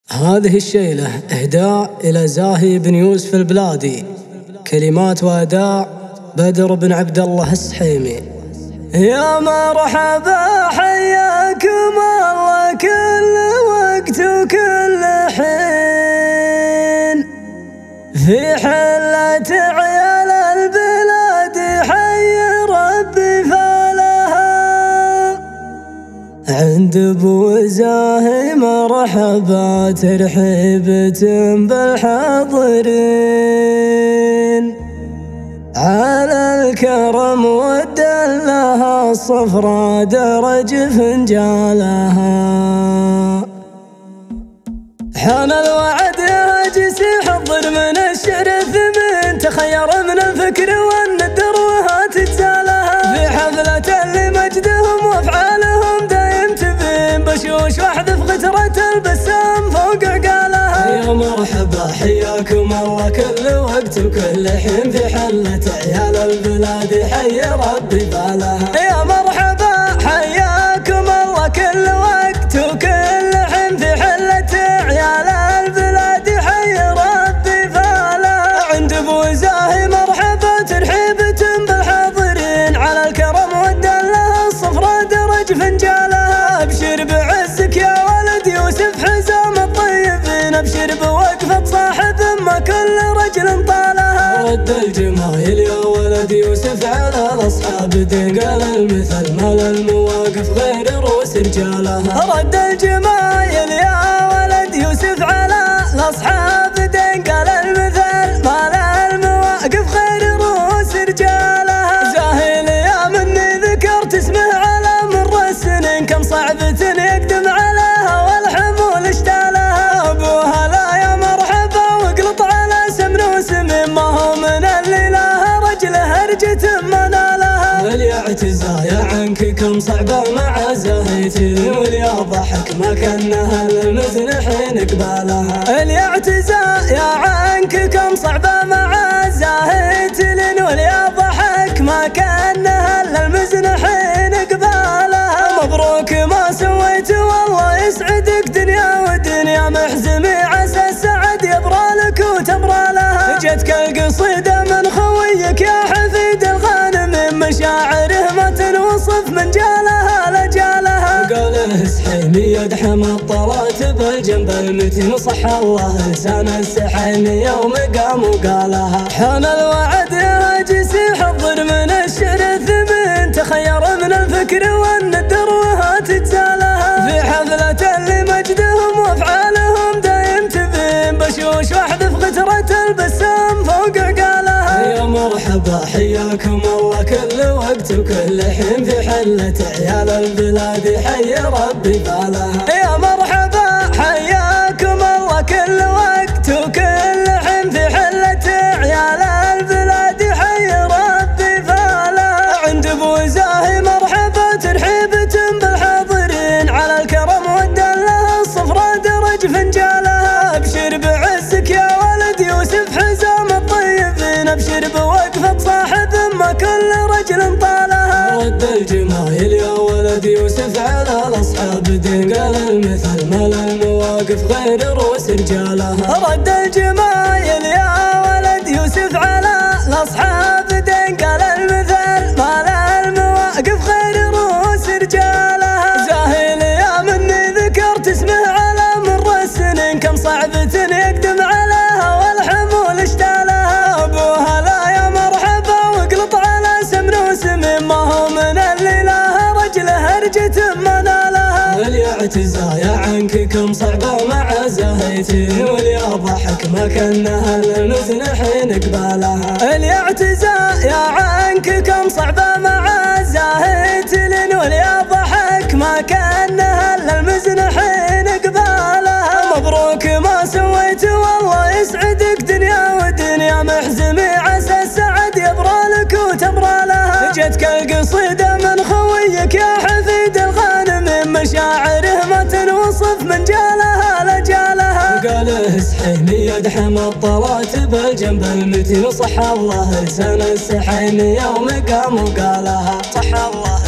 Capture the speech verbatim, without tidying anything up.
هذه الشيلة إهداء إلى زاهي بن يوسف البلادي، كلمات وأداء بدر بن عبد الله السحيمي. يا مرحبا حياكم الله كل وقت وكل حين، في حلة عيال البلاد حي ربي فالها، عند ابو زاهي مرحبا ترحيبة بالحاضرين، على الكرم والدلها الصفرا درج فنجالها، حان الوعد يا جسي حضر من الشعر الثمين، تخير من الفكر والندر وها تجزالها، في حفلة لمجدهم وافعالهم دايم تبين، بشوش واحذف غترة البسام فوق عقالها. يا مرحبا حياكم الله كل وقت وكل حين، في حلة عيال البلاد حي ربي بالها. يا مرحبا حياكم الله كل وقت وكل حين، في حلة عيال البلاد حي ربي بالها، عند ابو زاهي مرحبا ترحيبة بالحاضرين، على الكرم والدلها الصفرا درج فنجالها، ابشر بعزك يا ولد يوسف حزام الطيبين، ابشر بوقفة صاحب ما كل رجل طالها، رد الجمايل يا ولد يوسف على الاصحاب دين، قال المثل ما للمواقف غير رؤوس رجالها، رد الجمايل يا ولد يوسف على الاصحاب دين، قال المثل ما للمواقف غير رؤوس رجالها، زاهي يا مني ذكرت اسمه على مر السنين، كم صعبة يقدم عليها والحمول اشتالها، ابوها لا يا مرحبا واقلط على سمن وسمين، ما هو من اللي لها رجل هرجة ما نالها، واليعتزايا عنك كم صعبة مع زاهيتي، واليا ضحك ما كانها للمزن حين قبالها، اليعتزايا عنك كم صعبة مع زاهيتي، واليا ضحك ما كانها للمزن حين قبالها، مبروك ما سويت والله يسعدك دنيا ودنيا، محزمي عسى السعد يبرى لك وتبرى لها، جتك القصيدة من خويك يا حفيد الغانم، مشاعره ما تنوصف من جالها لجالها، قاله السحيمي يدحم الطلات بالجنب المتين، صح الله لسان السحيمي يوم قام وقالها، حان الوعد يا جسي حضر من الشعر الثمين، تخير من الفكر والندر وها تجزالها، في حفلة لمجدهم وافعالهم دايم تبين، بشوش واحذف غترة البسام فوق عقالها. يا مرحبا حياكم الله كل وقت وكل حين، في حلة عيال البلاد حي ربي بالها. يا مرحبا حياكم الله كل وقت وكل حين، في حلة عيال البلاد حي ربي بالها، عند ابو زاهي مرحبا ترحيبة بالحاضرين، على الكرم والدلها الصفرا درج فنجالها، ابشر بعزك يا ولد يوسف حزام الطيبين، ابشر بوقفة صاحب ما كل رجل طالها، رد الجمايل يا ولد يوسف على الاصحاب دين، قال المثل ما للمواقف غير رؤوس رجالها، رد الجمايل يا ولد يوسف على الاصحاب دين، قال المثل ما للمواقف غير رؤوس رجالها، زاهي يا مني ذكرت اسمه على مر السنين، كم صعبة يقدم عليها والحمول اشتالها، ابوها لا يا مرحبا واقلط على سمن وسمين، ما هو من اللي لها رجل هرجة ما نالها، واليعتزايا عنك كم صعبة مع زاهيتي، واليا ضحك ما كانها للمزن حين قبالها، اليعتزايا عنك كم صعبة مع زاهيتي، واليا ضحك ما كانها للمزن حين قبالها، مبروك ما سويت والله يسعدك دنيا ودنيا، محزمي عسى السعد يبرى لك وتبرى لها، جتك القصيدة من خويك يا حفيد الغانم، مشاعره ما تنوصف من جالها لجالها، قاله السحيمي يدحم الطلات بالجنب المتين، صح الله لسان السحيمي يوم قام وقالها، صح الله